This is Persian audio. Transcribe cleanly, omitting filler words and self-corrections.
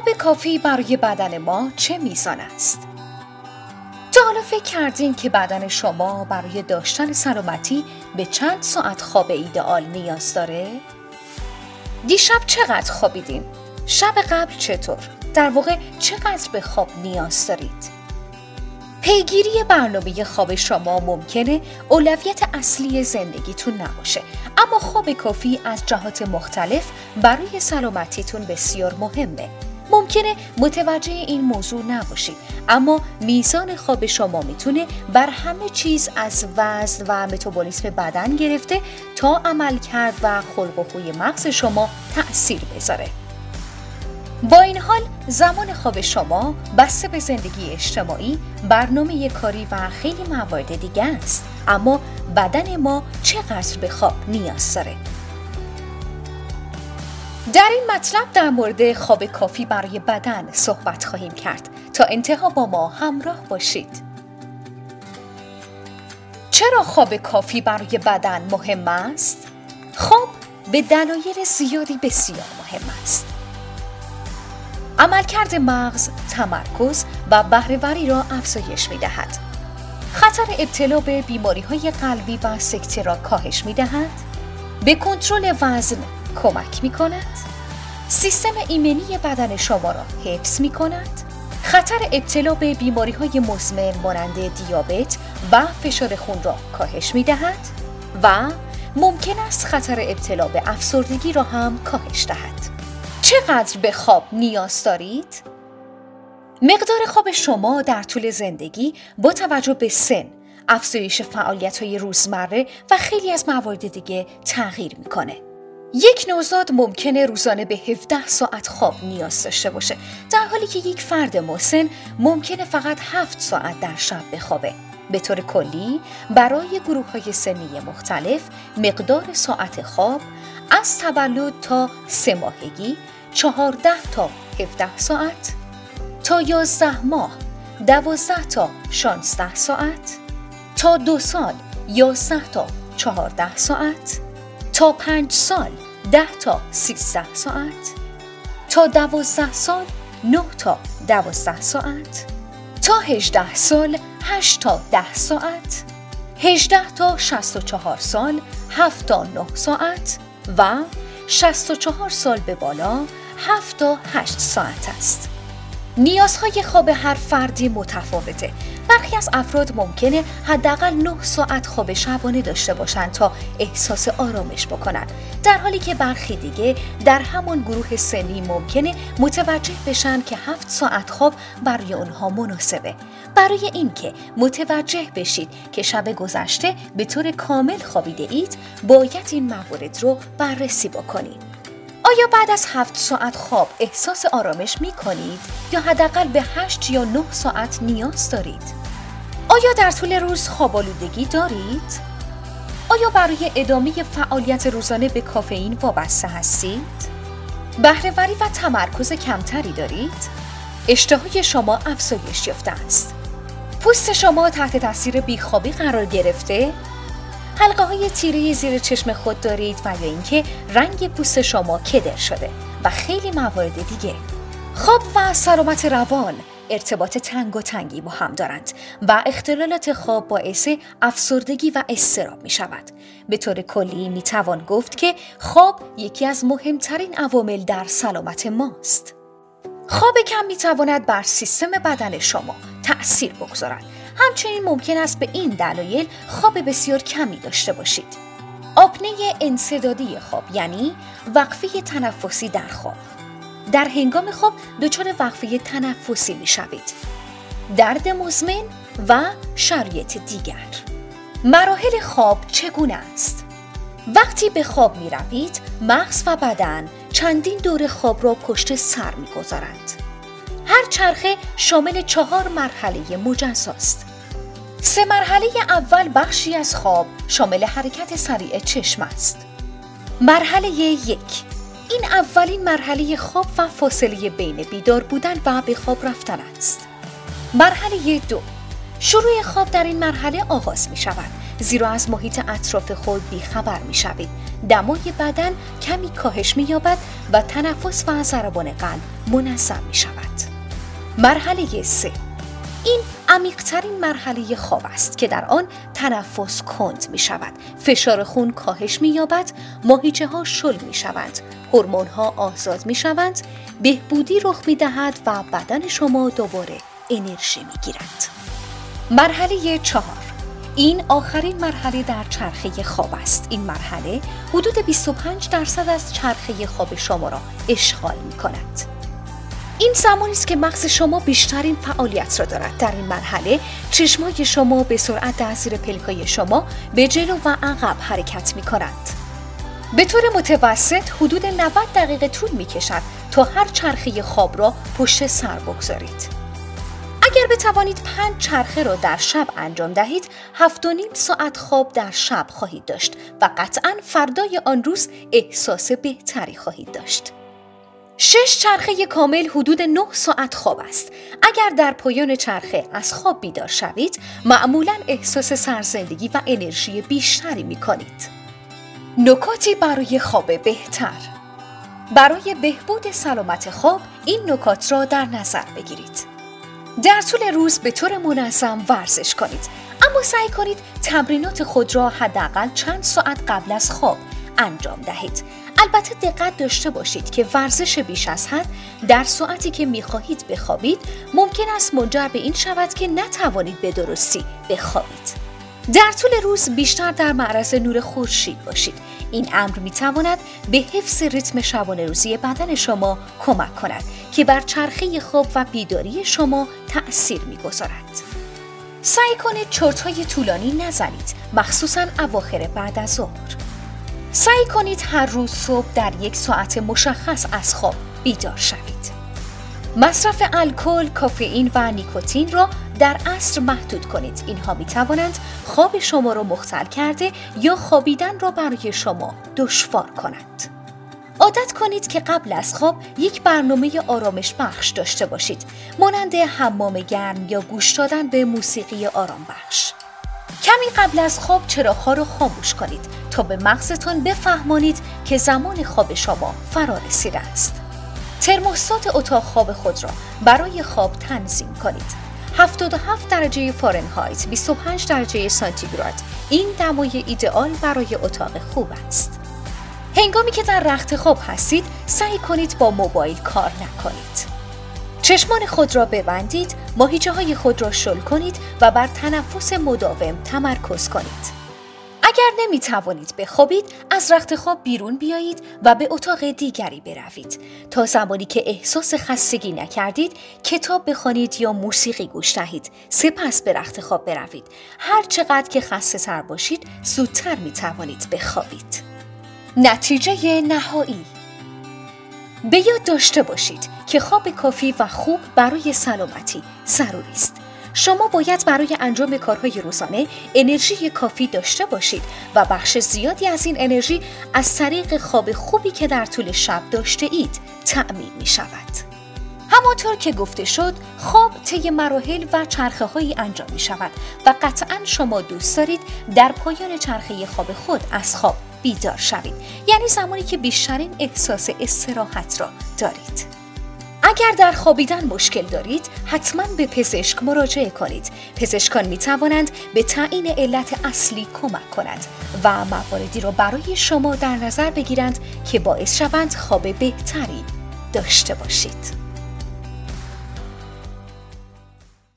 خواب کافی برای بدن ما چه میزان است؟ تا حالا فکر کردین که بدن شما برای داشتن سلامتی به چند ساعت خواب ایدئال نیاز داره؟ دیشب چقدر خوابیدین؟ شب قبل چطور؟ در واقع چقدر به خواب نیاز دارید؟ پیگیری برنامه خواب شما ممکنه اولویت اصلی زندگیتون نباشه، اما خواب کافی از جهات مختلف برای سلامتیتون بسیار مهمه. ممکنه متوجه این موضوع نباشید، اما میزان خواب شما میتونه بر همه چیز از وزن و متابولیسم بدن گرفته تا عملکرد و خلق و خوی مغز شما تأثیر بذاره. با این حال زمان خواب شما بسته به زندگی اجتماعی، برنامه کاری و خیلی موارد دیگه است، اما بدن ما چقدر به خواب نیاز داره؟ در این مطلب در مورد خواب کافی برای بدن صحبت خواهیم کرد. تا انتها با ما همراه باشید. چرا خواب کافی برای بدن مهم است؟ خواب به دلایل زیادی بسیار مهم است. عملکرد مغز، تمرکز و بهره‌وری را افزایش می‌دهد. خطر ابتلا به بیماری‌های قلبی و سکته را کاهش می‌دهد. به کنترل وزن کمک می‌کند. سیستم ایمنی بدن شما را حفظ می‌کند. خطر ابتلا به بیماری‌های مزمن مانند دیابت و فشار خون را کاهش می‌دهد و ممکن است خطر ابتلا به افسردگی را هم کاهش دهد. چقدر به خواب نیاز دارید؟ مقدار خواب شما در طول زندگی با توجه به سن، افزایش فعالیت‌های روزمره و خیلی از موارد دیگه تغییر می‌کنه. یک نوزاد ممکنه روزانه به 17 ساعت خواب نیاز داشته باشه، در حالی که یک فرد مسن ممکنه فقط 7 ساعت در شب بخوابه. به طور کلی برای گروه‌های سنی مختلف مقدار ساعت خواب از تولد تا 3 ماهگی 14 تا 17 ساعت، تا 11 ماه 12 تا 16 ساعت، تا 2 سال 11 تا 14 ساعت، تا 5 سال 10 تا 13 ساعت، تا 12 سال 9 تا 12 ساعت، تا 18 سال 8 تا 10 ساعت، 18 تا 64 سال 7 تا 9 ساعت و 64 سال به بالا 7 تا 8 ساعت است. نیازهای خواب هر فردی متفاوته. برخی از افراد ممکنه حداقل 9 ساعت خواب شبانه داشته باشند تا احساس آرامش بکنند، در حالی که برخی دیگه در همان گروه سنی ممکنه متوجه بشن که 7 ساعت خواب برای اونها مناسبه. برای اینکه متوجه بشید که شب گذشته به طور کامل خوابیده اید، باید این موارد رو بررسی بکنید. آیا بعد از 7 ساعت خواب احساس آرامش می کنید یا حداقل به 8 یا 9 ساعت نیاز دارید؟ آیا در طول روز خواب آلودگی دارید؟ آیا برای ادامه فعالیت روزانه به کافئین وابسته هستید؟ بهره‌وری و تمرکز کمتری دارید؟ اشتهای شما افزایش یافته است؟ پوست شما تحت تاثیر بیخوابی قرار گرفته؟ حلقه‌های تیره زیر چشم خود دارید و یا اینکه رنگ پوست شما کدر شده و خیلی موارد دیگه. خواب و سلامت روان ارتباط تنگی با هم دارند و اختلالات خواب باعث افسردگی و اضطراب می شود. به طور کلی می توان گفت که خواب یکی از مهمترین عوامل در سلامت ماست. خواب کم می تواند بر سیستم بدن شما تأثیر بگذارد. همچنین ممکن است به این دلایل خواب بسیار کمی داشته باشید. آپنه انسدادی خواب یعنی وقفه تنفسی در خواب. در هنگام خواب دچار وقفه تنفسی می شوید. درد مزمن و شرایط دیگر. مراحل خواب چگونه است؟ وقتی به خواب می روید، مغز و بدن چندین دور خواب را پشت سر می گذارند. هر چرخه شامل 4 مرحله مجزاست. 3 مرحله اول بخشی از خواب شامل حرکت سریع چشم است. مرحله 1 این اولین مرحله خواب و فاصله بین بیدار بودن و به خواب رفتن است. مرحله 2 شروع خواب در این مرحله آغاز می شود. زیرا از محیط اطراف خود بیخبر می شوید. دمای بدن کمی کاهش می یابد و تنفس و ضربان قلب منظم می شود. مرحله 3. این عمیق‌ترین مرحله خواب است که در آن تنفس کند می شود، فشار خون کاهش می یابد، ماهیچه ها شل می شوند، هورمون ها آزاد می شوند، بهبودی رخ می دهد و بدن شما دوباره انرژی می گیرد. مرحله 4. این آخرین مرحله در چرخه خواب است. این مرحله حدود 25% از چرخه خواب شما را اشغال می کند. این زمانی است که مغز شما بیشترین فعالیت را دارد. در این مرحله چشمای شما به سرعت در زیر پلکای شما به جلو و عقب حرکت می کنند. به طور متوسط حدود 90 دقیقه طول می کشد تا هر چرخه خواب را پشت سر بگذارید. اگر بتوانید 5 چرخه را در شب انجام دهید، 7.5 ساعت خواب در شب خواهید داشت و قطعاً فردای آن روز احساس بهتری خواهید داشت. 6 چرخه کامل حدود 9 ساعت خواب است. اگر در پایان چرخه از خواب بیدار شوید، معمولاً احساس سرزندگی و انرژی بیشتری می کنید. نکاتی برای خواب بهتر. برای بهبود سلامت خواب این نکات را در نظر بگیرید. در طول روز به طور منظم ورزش کنید، اما سعی کنید تمرینات خود را حداقل چند ساعت قبل از خواب انجام دهید. البته دقت داشته باشید که ورزش بیش از حد در ساعتی که می‌خواهید بخوابید ممکن است منجر به این شود که نتوانید به درستی بخوابید. در طول روز بیشتر در معرض نور خورشید باشید. این امر می‌تواند به حفظ ریتم شبانه روزی بدن شما کمک کند که بر چرخه خواب و بیداری شما تأثیر می‌گذارد. سعی کنید چرت‌های طولانی نزنید، مخصوصاً اواخر بعد از ظهر. سعی کنید هر روز صبح در 1 ساعت مشخص از خواب بیدار شوید. مصرف الکل، کافئین و نیکوتین را در عصر محدود کنید. اینها می توانند خواب شما را مختل کرده یا خوابیدن را برای شما دشوار کنند. عادت کنید که قبل از خواب یک برنامه آرامش بخش داشته باشید، مانند حمام گرم یا گوش دادن به موسیقی آرام بخش. کمی قبل از خواب چراغ‌ها را خاموش کنید تا به مغزتان بفهمانید که زمان خواب شما فرا رسیده است. ترموستات اتاق خواب خود را برای خواب تنظیم کنید. 77 درجه فارنهایت 25 درجه سانتیگراد این دمای ایدئال برای اتاق خوب است. هنگامی که در رخت خواب هستید سعی کنید با موبایل کار نکنید. چشمان خود را ببندید، ماهیچه‌های خود را شل کنید و بر تنفس مداوم تمرکز کنید. اگر نمی توانید بخوابید، از رخت خواب بیرون بیایید و به اتاق دیگری بروید. تا زمانی که احساس خستگی نکردید، کتاب بخوانید یا موسیقی گوش دهید. سپس به رخت خواب بروید. هر چقدر که خسته تر باشید، زودتر می توانید بخوابید. نتیجه نهایی: به یاد داشته باشید که خواب کافی و خوب برای سلامتی ضروری است. شما باید برای انجام کارهای روزانه انرژی کافی داشته باشید و بخش زیادی از این انرژی از طریق خواب خوبی که در طول شب داشته اید تأمین می شود. همانطور که گفته شد، خواب طی مراحل و چرخه‌هایی انجام می شود و قطعاً شما دوست دارید در پایان چرخه خواب خود از خواب بیدار شوید، یعنی زمانی که بیشترین احساس استراحت را دارید. اگر در خوابیدن مشکل دارید، حتما به پزشک مراجعه کنید. پزشکان می توانند به تعیین علت اصلی کمک کنند و مواردی را برای شما در نظر بگیرند که باعث شوند خواب بهتری داشته باشید.